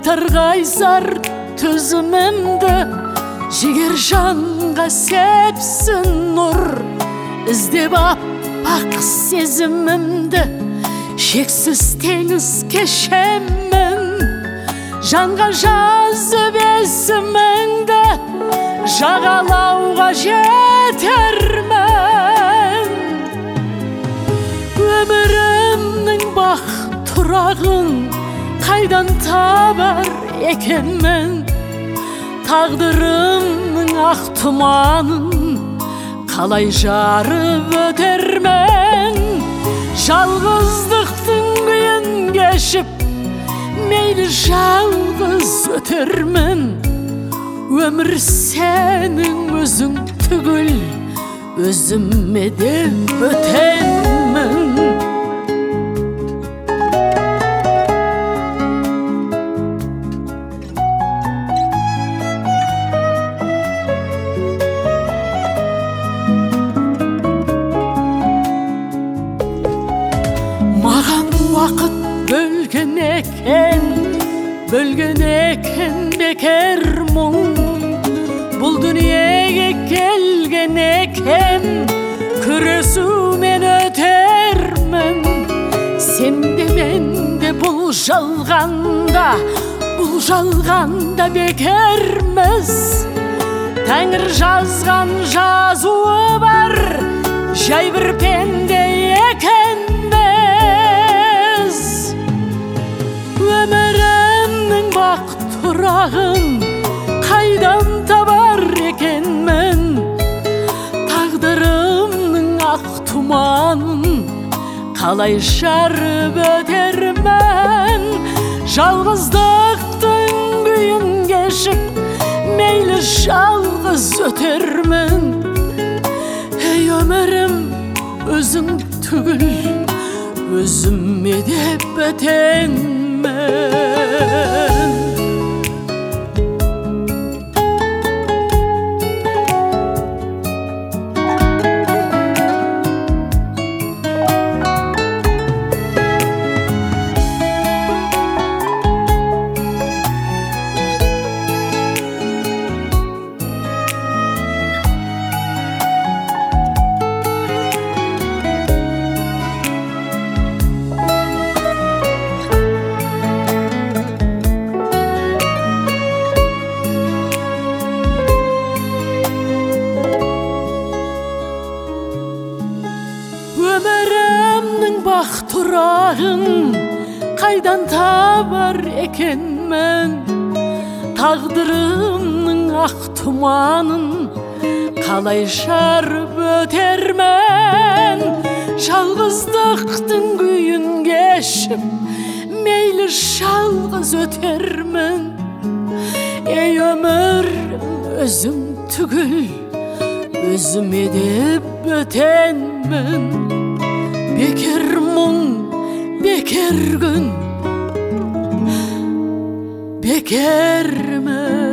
айтар қайсар төзімімді, жігер жанға сепсін нұр. Іздеп аппақ сезімімді, шексіз теңіз кешемін. Жанға жазып есіміңді, жағалауға жетермін. Өмірімнің бақ тұрағын қайдан табар екенмін? Тағдырымның ақ тұманын қалай жарып өтермін? Жалғыздықтың күйін кешіп, мейлі жалғыз өтермін. Өмір сенің өзің түгіл, өзіме де бөтенмін. Маған уақыт бөлген екен бекер мұң. Бұл дүниеге келген екен, күресумен өтермін. Сен де мен де бұл жалғанда бекерміз. Тәңір жазған жазуы бар, жай бір пенде екенбіз. Өмірімнің бақ тұрағын қайдан табар екенмін? Тағдырымның ақ тұманын қалай жарып өтермін? Жалғыздықтың күйін кешіп, мейлі жалғыз өтермін. Ей өмірім, өзің түгіл, өзіме де бөтенмін. Өмірімнің бақ тұрағын қайдан табар екенмін? Тағдырымның ақ тұманын қалай жарып өтермін? Жалғыздықтың күйін кешіп, мейлі жалғыз өтермін. Ей өмір, өзің түгіл, өзіме де бөтенмін. Бекер мұң, бекер күн, бекермін.